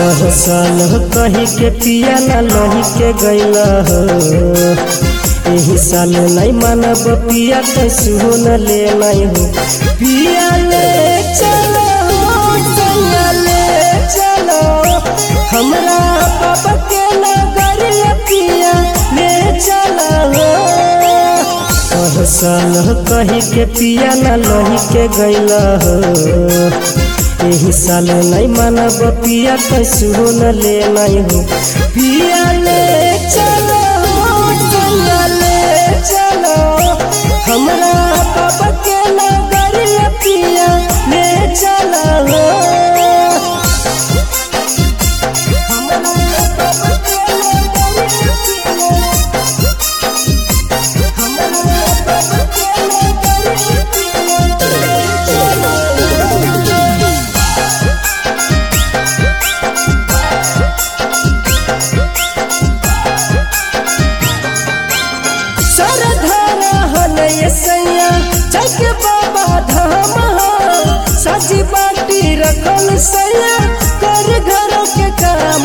साल कही के पिया ना लही के गैला हो, यही साल नहीं मानब पिया तो सुन ले नहीं हो। पिया ले चलो सैया ले चलो हमरा बाबा के नगर पिया ले चलो। साल कही के पिया ना लही के गैला हो, यही साल नहीं मानब पिया तो सुन ले नहीं हो। पिया ले चलो सैया ले चलो हमरा बाबा के नगर पिया ले चलो। सैया जाके बाबा धाम सजी बाटी रखल सैया कर घरों के काम।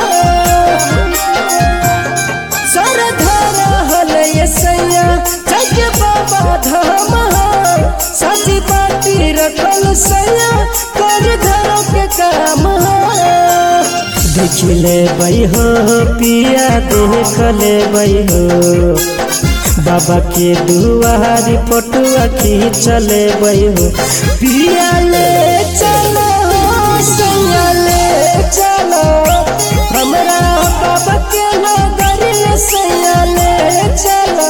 सरधारा हल ये सैया जाके बाबा धाम सजी बाटी रखल सैया कर घरों के काम। देख ले बई हो पिया देख ले बई हो, बाबा के दुआरी पटुआ खींचले बई हो। पिया ले चलो सैया ले चलो हमरा बाबा के नगर सैया ले चलो।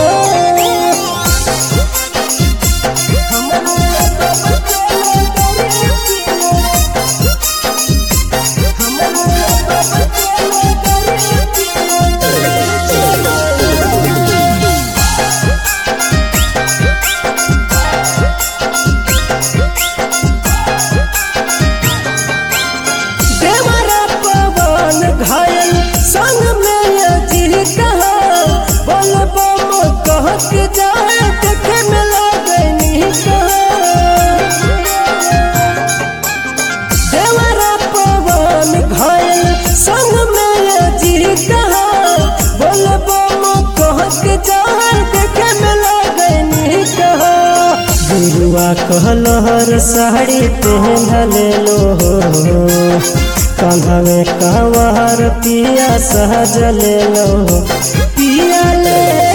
घायल संग में अजी कहा बोल बम कह के जाए देखे में लगनी कहा। देवरा पवन घायल संग में अजी कहा बोल बम कह के जाए देखे में लगनी कहा। गुरुआ कहलहर साड़ी पहन ले लो, कांधा में कांवर पिया सहज ले लो। पिया ले